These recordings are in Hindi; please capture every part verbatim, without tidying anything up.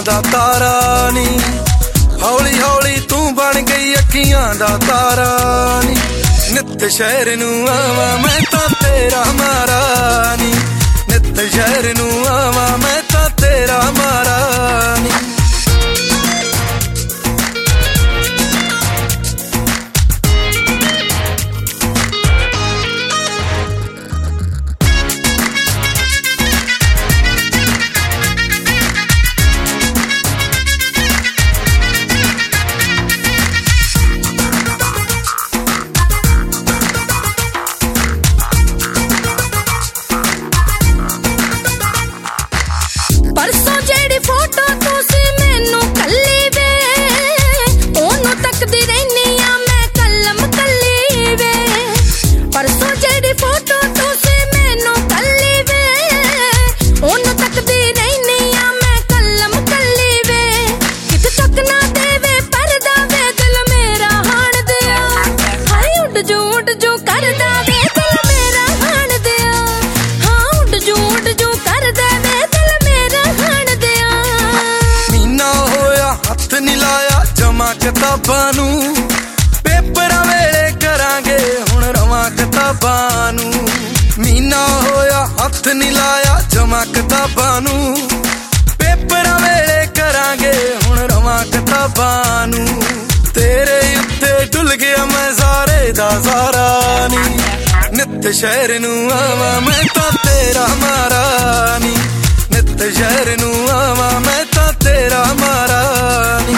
दा तारा नी, हौली हौली तू बन गई अखियां दा तारा नी। नित शहर नू आवा मैं तां तेरा मारा नी, नित शहर नू आवा मैं तां तेरा मारा नी। किताबां नू पेपरां वेले करांगे हुण रवां किताबां नू। मीना होया हथ नी लाया जमा किताबां नू, पेपरां वेले करांगे हुण रवां किताबां नू। तेरे उत्ते डुल गया मैं सारे दा सारा नी, नित शहर नू आवा मैं तां तेरा मारा नी, नित शहर नू आवा मैं तां तेरा मारा नी।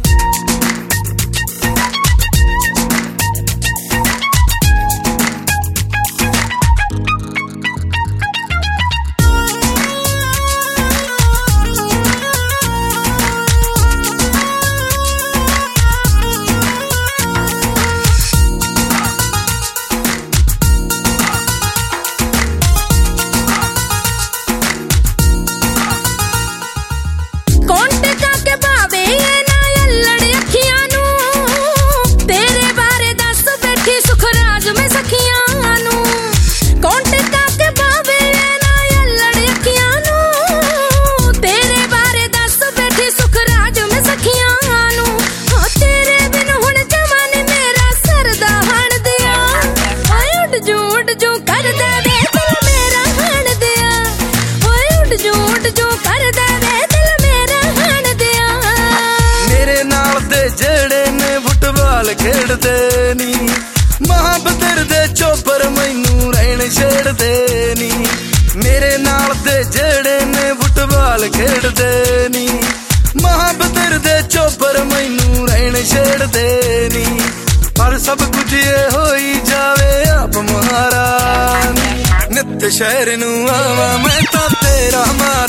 खेड़दे नी महाबतर दे चोपर मैनू रहन छेड़दे नी, मेरे नाल दे जेड़े ने फुटबाल खेड़दे नी महाबतर दे चोपर मैनू रहन छेड़दे नी। पर सब कुछ ये होई जावे आप महारा नी, नित शहर नू आवा मैं तां तेरा मारा।